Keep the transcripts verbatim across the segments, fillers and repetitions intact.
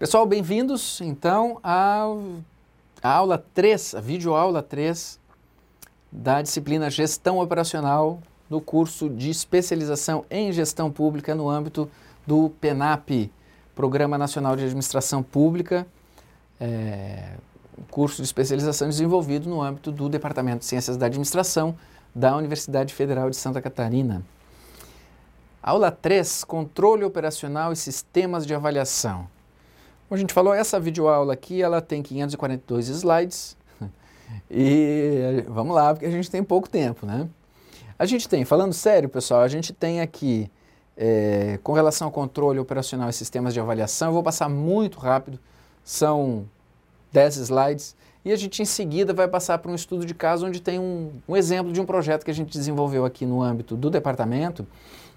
Pessoal, bem-vindos então à aula três, a videoaula três da disciplina Gestão Operacional no curso de especialização em Gestão Pública no âmbito do PENAP, Programa Nacional de Administração Pública, é, curso de especialização desenvolvido no âmbito do Departamento de Ciências da Administração da Universidade Federal de Santa Catarina. Aula três, Controle Operacional e Sistemas de Avaliação. Como a gente falou, essa videoaula aqui ela tem quinhentos e quarenta e dois slides e vamos lá, porque a gente tem pouco tempo, né? A gente tem, falando sério, pessoal, a gente tem aqui, é, com relação ao controle operacional e sistemas de avaliação, eu vou passar muito rápido, são dez slides, e a gente em seguida vai passar para um estudo de caso onde tem um, um exemplo de um projeto que a gente desenvolveu aqui no âmbito do departamento,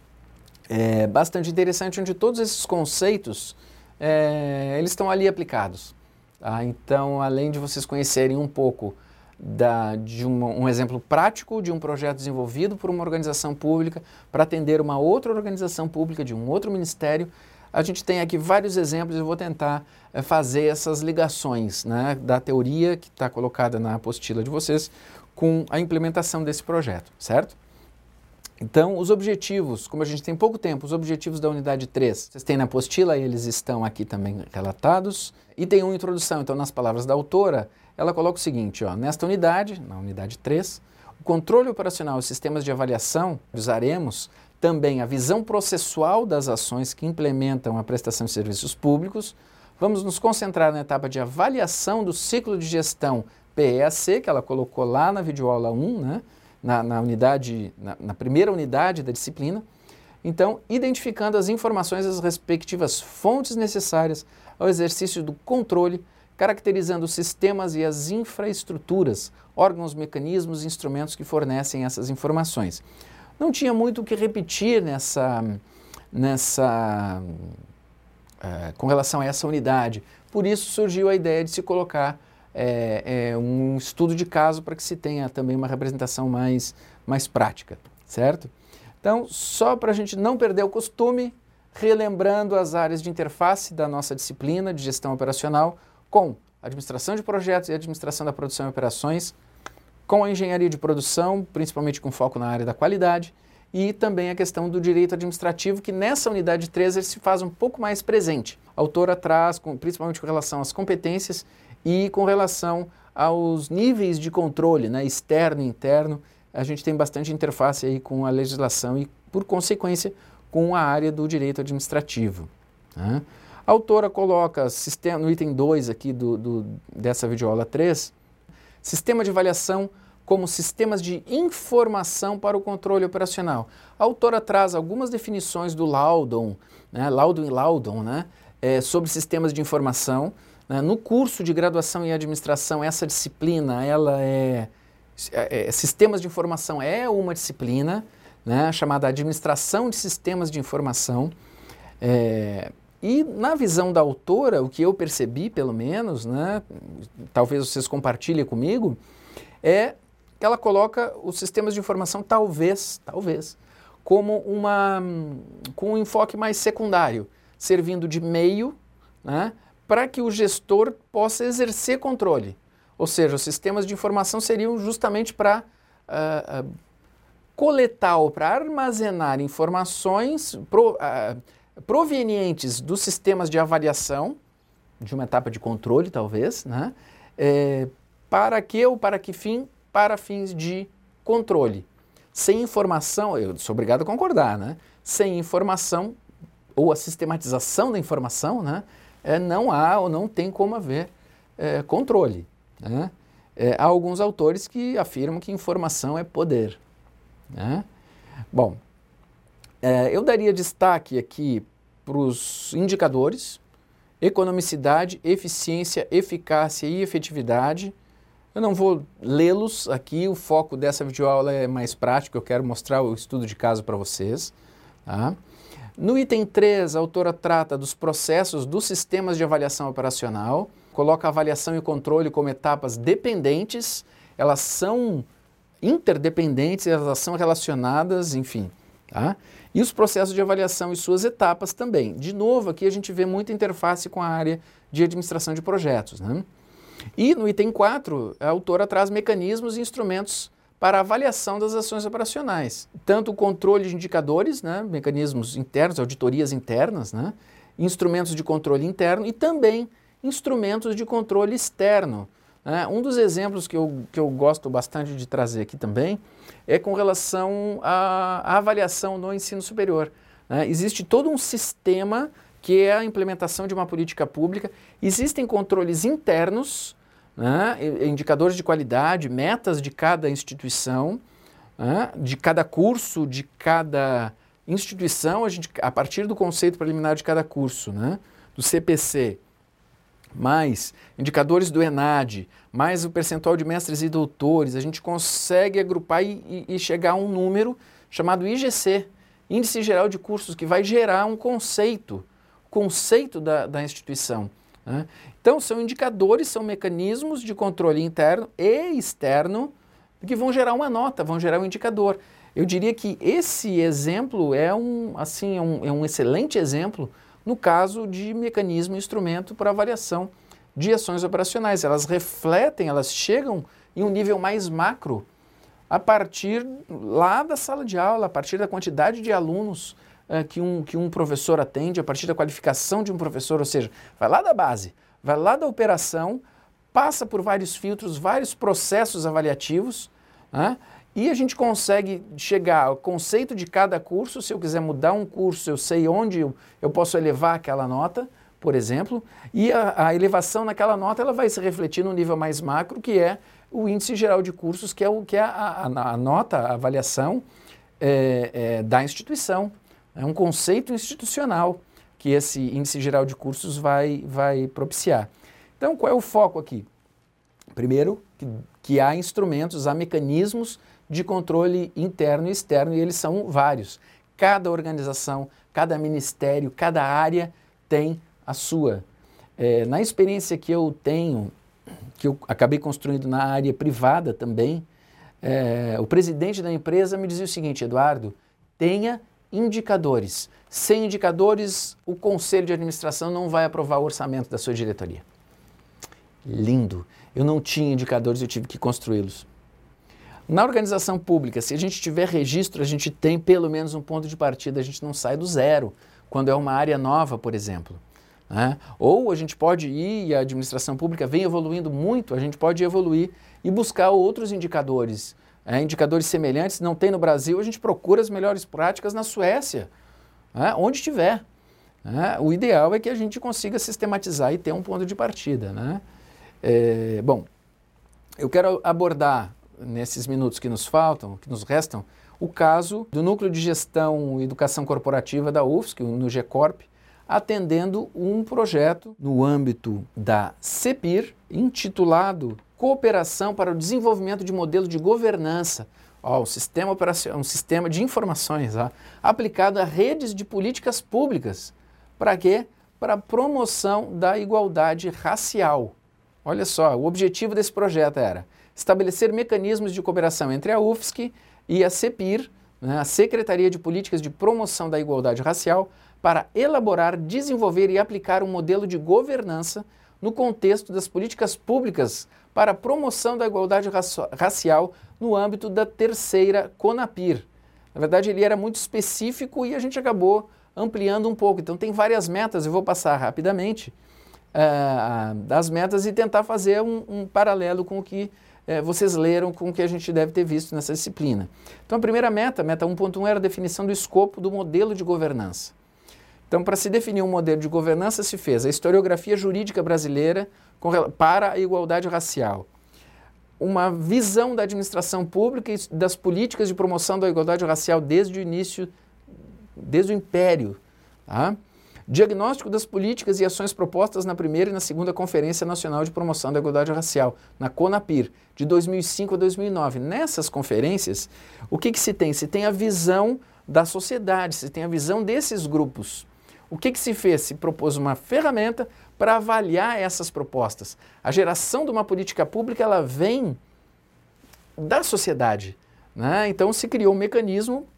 é, bastante interessante, onde todos esses conceitos É, eles estão ali aplicados. Tá? Então, além de vocês conhecerem um pouco da, de uma, um exemplo prático de um projeto desenvolvido por uma organização pública para atender uma outra organização pública de um outro ministério, a gente tem aqui vários exemplos e eu vou tentar é, fazer essas ligações, né, da teoria que está colocada na apostila de vocês com a implementação desse projeto, certo? Então, os objetivos, como a gente tem pouco tempo, os objetivos da unidade três, vocês têm na apostila, eles estão aqui também relatados. E tem uma introdução, então, nas palavras da autora, ela coloca o seguinte, ó, nesta unidade, na unidade três, o controle operacional e sistemas de avaliação, usaremos também a visão processual das ações que implementam a prestação de serviços públicos. Vamos nos concentrar na etapa de avaliação do ciclo de gestão P E A C, que ela colocou lá na videoaula um, né? Na, na, unidade, na, na primeira unidade da disciplina, então, identificando as informações e as respectivas fontes necessárias ao exercício do controle, caracterizando os sistemas e as infraestruturas, órgãos, mecanismos e instrumentos que fornecem essas informações. Não tinha muito o que repetir nessa, nessa, uh, com relação a essa unidade, por isso surgiu a ideia de se colocar É, é um estudo de caso para que se tenha também uma representação mais, mais prática, certo? Então, só para a gente não perder o costume, relembrando as áreas de interface da nossa disciplina de gestão operacional com administração de projetos e administração da produção e operações, com a engenharia de produção, principalmente com foco na área da qualidade, e também a questão do direito administrativo, que nessa unidade três ele se faz um pouco mais presente. A autora traz, com, principalmente com relação às competências, e com relação aos níveis de controle, né, externo e interno, a gente tem bastante interface aí com a legislação e, por consequência, com a área do direito administrativo. Né? A autora coloca sistema, no item dois aqui do, do, dessa videoaula três, sistema de avaliação como sistemas de informação para o controle operacional. A autora traz algumas definições do Laudon, né, Laudon e Laudon, né, é, sobre sistemas de informação. No curso de graduação em administração, essa disciplina, ela é, é, é sistemas de informação é uma disciplina, né, chamada administração de sistemas de informação. É, e na visão da autora, o que eu percebi, pelo menos, né, talvez vocês compartilhem comigo, é que ela coloca os sistemas de informação, talvez, talvez, como uma, com um enfoque mais secundário, servindo de meio, né, para que o gestor possa exercer controle. Ou seja, os sistemas de informação seriam justamente para uh, uh, coletar ou para armazenar informações pro, uh, provenientes dos sistemas de avaliação, de uma etapa de controle talvez, né? É, para que ou para que fim? Para fins de controle. Sem informação, eu sou obrigado a concordar, né? Sem informação ou a sistematização da informação, né? É, não há ou não tem como haver é, controle. Né? É, há alguns autores que afirmam que informação é poder. Né? Bom, é, eu daria destaque aqui para os indicadores, economicidade, eficiência, eficácia e efetividade. Eu não vou lê-los aqui, o foco dessa videoaula é mais prático, eu quero mostrar o estudo de caso para vocês. Tá? No item três, a autora trata dos processos dos sistemas de avaliação operacional, coloca a avaliação e o controle como etapas dependentes, elas são interdependentes, elas são relacionadas, enfim, Tá? E os processos de avaliação e suas etapas também. De novo, aqui a gente vê muita interface com a área de administração de projetos. Né? E no item quatro, a autora traz mecanismos e instrumentos para avaliação das ações operacionais. Tanto o controle de indicadores, né, mecanismos internos, auditorias internas, né, instrumentos de controle interno e também instrumentos de controle externo. Né. Um dos exemplos que eu, que eu gosto bastante de trazer aqui também é com relação à, à avaliação no ensino superior. Né. Existe todo um sistema que é a implementação de uma política pública, existem controles internos, né, indicadores de qualidade, metas de cada instituição, né, de cada curso, de cada instituição, a, gente, a partir do conceito preliminar de cada curso, né, do C P C, mais indicadores do ENAD, mais o percentual de mestres e doutores, a gente consegue agrupar e, e chegar a um número chamado I G C, Índice Geral de Cursos, que vai gerar um conceito, conceito da, da instituição. Né? Então, são indicadores, são mecanismos de controle interno e externo que vão gerar uma nota, vão gerar um indicador. Eu diria que esse exemplo é um, assim, é um, é um excelente exemplo no caso de mecanismo e instrumento para avaliação de ações operacionais. Elas refletem, elas chegam em um nível mais macro a partir lá da sala de aula, a partir da quantidade de alunos uh, que, um, que um professor atende, a partir da qualificação de um professor, ou seja, vai lá da base, vai lá da operação, passa por vários filtros, vários processos avaliativos, né? E a gente consegue chegar ao conceito de cada curso. Se eu quiser mudar um curso, eu sei onde eu, eu posso elevar aquela nota, por exemplo, e a, a elevação naquela nota ela vai se refletir no nível mais macro, que é o índice geral de cursos, que é, o, que é a, a, a nota, a avaliação é, é, da instituição. É um conceito institucional que esse índice geral de cursos vai, vai propiciar. Então, qual é o foco aqui? Primeiro, que, que há instrumentos, há mecanismos de controle interno e externo, e eles são vários. Cada organização, cada ministério, cada área tem a sua. É, na experiência que eu tenho, que eu acabei construindo na área privada também, é, o presidente da empresa me dizia o seguinte: Eduardo, tenha indicadores. Sem indicadores, o conselho de administração não vai aprovar o orçamento da sua diretoria. Lindo. Eu não tinha indicadores, eu tive que construí-los. Na organização pública, se a gente tiver registro, a gente tem pelo menos um ponto de partida, a gente não sai do zero, quando é uma área nova, por exemplo. Né? Ou a gente pode ir, e a administração pública vem evoluindo muito, a gente pode evoluir e buscar outros indicadores. É, indicadores semelhantes, não tem no Brasil, a gente procura as melhores práticas na Suécia, né? Onde tiver. Né? O ideal é que a gente consiga sistematizar e ter um ponto de partida. Né? É, bom, eu quero abordar nesses minutos que nos faltam, que nos restam, o caso do Núcleo de Gestão e Educação Corporativa da U F S C, no GECORP, atendendo um projeto no âmbito da CEPIR, intitulado Cooperação para o Desenvolvimento de Modelo de Governança, ó, um, sistema operacional, um sistema de informações ó, aplicado a redes de políticas públicas. Para quê? Para a promoção da igualdade racial. Olha só, o objetivo desse projeto era estabelecer mecanismos de cooperação entre a U F S C e a CEPIR, né, a Secretaria de Políticas de Promoção da Igualdade Racial, para elaborar, desenvolver e aplicar um modelo de governança no contexto das políticas públicas para a promoção da igualdade racial no âmbito da terceira CONAPIR. Na verdade, ele era muito específico e a gente acabou ampliando um pouco. Então, tem várias metas, eu vou passar rapidamente uh, das metas e tentar fazer um, um paralelo com o que É, vocês leram, com o que a gente deve ter visto nessa disciplina. Então, a primeira meta, meta um ponto um, era a definição do escopo do modelo de governança. Então, para se definir um modelo de governança, se fez a historiografia jurídica brasileira com, para a igualdade racial, uma visão da administração pública e das políticas de promoção da igualdade racial desde o início, desde o Império, tá? Diagnóstico das políticas e ações propostas na primeira e na segunda Conferência Nacional de Promoção da Igualdade Racial, na CONAPIR, de dois mil e cinco a dois mil e nove. Nessas conferências, o que, que se tem? Se tem a visão da sociedade, se tem a visão desses grupos. O que, que se fez? Se propôs uma ferramenta para avaliar essas propostas. A geração de uma política pública, ela vem da sociedade, né? Então se criou um mecanismo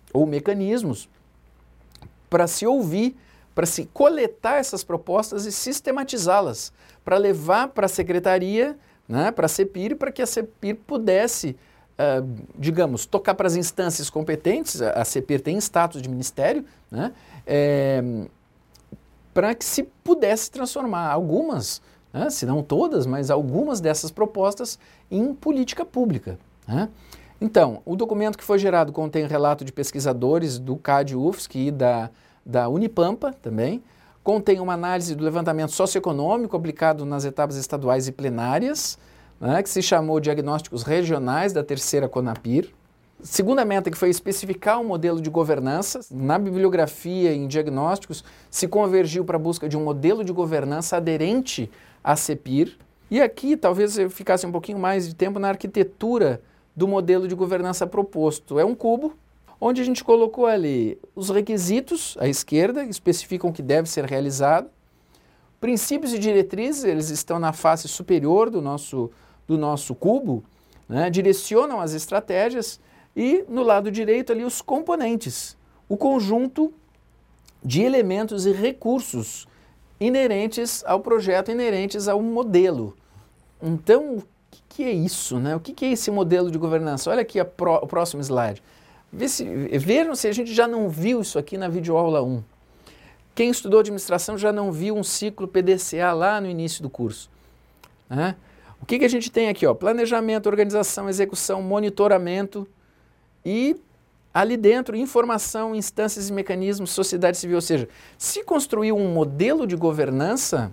ou mecanismos para se ouvir, para se coletar essas propostas e sistematizá-las, para levar para a secretaria, né, para a CEPIR, para que a CEPIR pudesse, uh, digamos, tocar para as instâncias competentes, a, a CEPIR tem status de ministério, né, é, para que se pudesse transformar algumas, né, se não todas, mas algumas dessas propostas em política pública, né. Então, o documento que foi gerado contém relato de pesquisadores do C A D U F S C e da, da Unipampa também, contém uma análise do levantamento socioeconômico aplicado nas etapas estaduais e plenárias, né, que se chamou Diagnósticos Regionais da Terceira CONAPIR. Segunda meta, que foi especificar um modelo de governança. Na bibliografia em diagnósticos se convergiu para a busca de um modelo de governança aderente à CEPIR. E aqui talvez eu ficasse um pouquinho mais de tempo na arquitetura do modelo de governança proposto. É um cubo, onde a gente colocou ali os requisitos, à esquerda, especificam o que deve ser realizado. Princípios e diretrizes, eles estão na face superior do nosso, do nosso cubo, né, direcionam as estratégias, e no lado direito ali os componentes, o conjunto de elementos e recursos inerentes ao projeto, inerentes ao modelo. Então, o que é isso, né? O que é esse modelo de governança? Olha aqui a pro, o próximo slide. Vê se, vejam se a gente já não viu isso aqui na videoaula um. Quem estudou administração já não viu um ciclo P D C A lá no início do curso, né? O que, que a gente tem aqui? Ó? Planejamento, organização, execução, monitoramento e ali dentro informação, instâncias e mecanismos, sociedade civil. Ou seja, se construiu um modelo de governança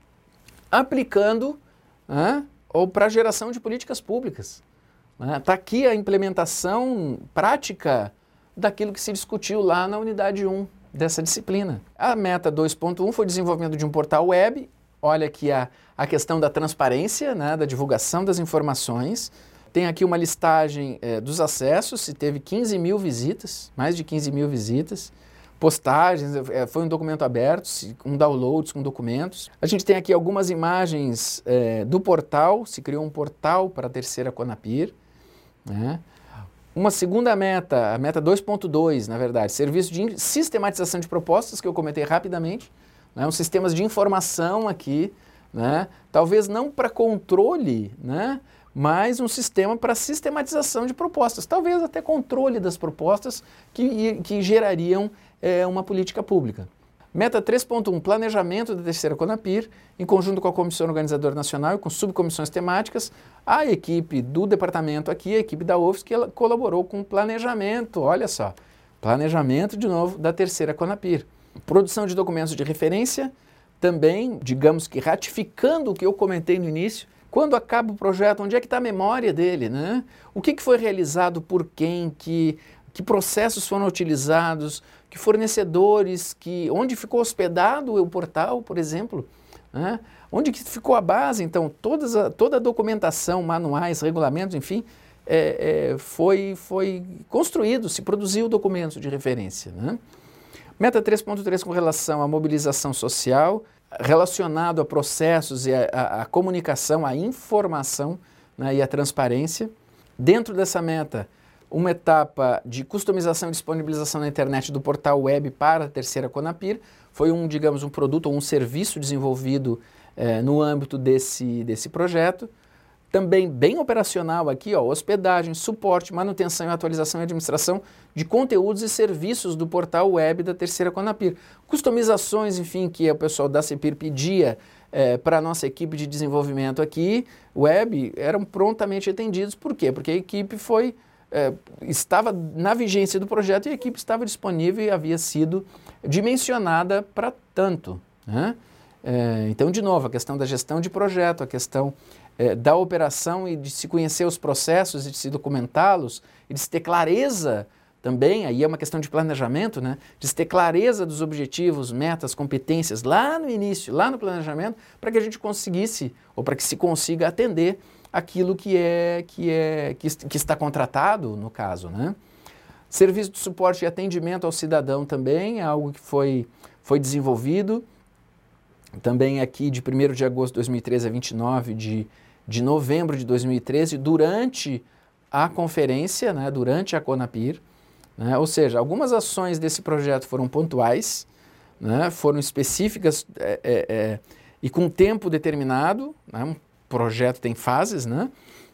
aplicando, né, ou para a geração de políticas públicas. Está aqui a implementação prática daquilo que se discutiu lá na unidade um dessa disciplina. A meta dois ponto um foi o desenvolvimento de um portal web. Olha aqui a, a questão da transparência, né, da divulgação das informações. Tem aqui uma listagem é, dos acessos, se teve quinze mil visitas, mais de quinze mil visitas. Postagens, é, foi um documento aberto, com downloads, com documentos. A gente tem aqui algumas imagens é, do portal, se criou um portal para a terceira CONAPIR, né? Uma segunda meta, a meta dois ponto dois, na verdade, serviço de sistematização de propostas, que eu comentei rapidamente, né? Uns sistemas de informação aqui, né? Talvez não para controle, né? Mas um sistema para sistematização de propostas, talvez até controle das propostas que, que gerariam é, uma política pública. Meta três ponto um, planejamento da terceira CONAPIR, em conjunto com a Comissão Organizadora Nacional e com subcomissões temáticas. A equipe do departamento aqui, a equipe da U F S C, que ela colaborou com o planejamento, olha só, planejamento de novo da terceira CONAPIR. Produção de documentos de referência, também, digamos que ratificando o que eu comentei no início. Quando acaba o projeto, onde é que está a memória dele, né? O que, que foi realizado por quem, que, que processos foram utilizados, que fornecedores, que, onde ficou hospedado o portal, por exemplo, né? Onde que ficou a base. Então, todas a, toda a documentação, manuais, regulamentos, enfim, é, é, foi, foi construído, se produziu documentos de referência, né? Meta três ponto três com relação à mobilização social, relacionado a processos e a, a, a comunicação, a informação, né, e a transparência. Dentro dessa meta, uma etapa de customização e disponibilização na internet do portal web para a terceira CONAPIR. Foi um, digamos, um produto ou um serviço desenvolvido eh, no âmbito desse, desse projeto. Também bem operacional aqui, ó, hospedagem, suporte, manutenção e atualização e administração de conteúdos e serviços do portal web da terceira CONAPIR. Customizações, enfim, que o pessoal da CEPIR pedia eh, para a nossa equipe de desenvolvimento aqui, web, eram prontamente atendidos. Por quê? Porque a equipe foi, eh, estava na vigência do projeto e a equipe estava disponível e havia sido dimensionada para tanto, né? Eh, então, de novo, a questão da gestão de projeto, a questão É, da operação e de se conhecer os processos e de se documentá-los e de se ter clareza também, aí é uma questão de planejamento, né? De se ter clareza dos objetivos, metas, competências lá no início, lá no planejamento, para que a gente conseguisse, ou para que se consiga atender aquilo que, é, que, é, que, que está contratado, no caso, né? Serviço de suporte e atendimento ao cidadão também é algo que foi, foi desenvolvido, também aqui de primeiro de agosto de dois mil e treze a vinte e nove de de novembro de dois mil e treze, durante a conferência, né, durante a CONAPIR, né? Ou seja, algumas ações desse projeto foram pontuais, né? Foram específicas é, é, é, e com tempo determinado, né? Um projeto tem fases, né?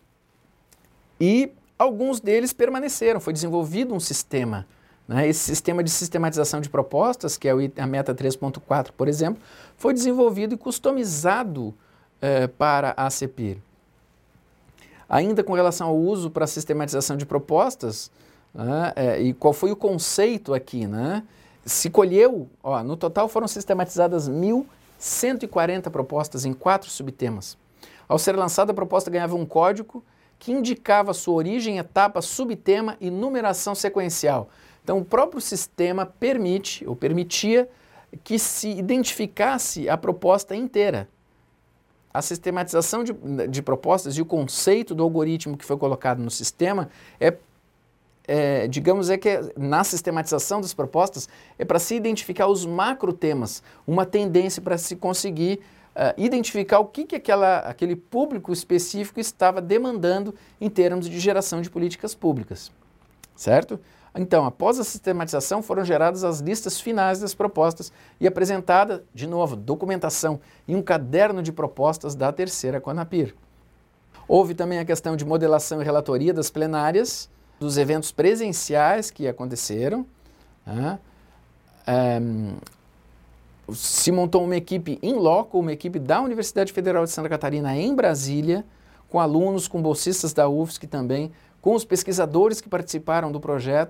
E alguns deles permaneceram, foi desenvolvido um sistema, né? Esse sistema de sistematização de propostas, que é a meta três ponto quatro, por exemplo, foi desenvolvido e customizado eh, para a CEPIR. Ainda com relação ao uso para a sistematização de propostas, né, é, e qual foi o conceito aqui, né? Se colheu, ó, no total foram sistematizadas mil cento e quarenta propostas em quatro subtemas. Ao ser lançada, a proposta ganhava um código que indicava sua origem, etapa, subtema e numeração sequencial. Então, o próprio sistema permite, ou permitia, que se identificasse a proposta inteira. A sistematização de, de propostas e o conceito do algoritmo que foi colocado no sistema é, é digamos, é que é, na sistematização das propostas é para se identificar os macrotemas, uma tendência para se conseguir uh, identificar o que, que aquela, aquele público específico estava demandando em termos de geração de políticas públicas, certo? Então, após a sistematização, foram geradas as listas finais das propostas e apresentada, de novo, documentação em um caderno de propostas da terceira CONAPIR. Houve também a questão de modelação e relatoria das plenárias, dos eventos presenciais que aconteceram. Né? Um, se montou uma equipe in loco, uma equipe da Universidade Federal de Santa Catarina em Brasília, com alunos, com bolsistas da U F S C também, com os pesquisadores que participaram do projeto,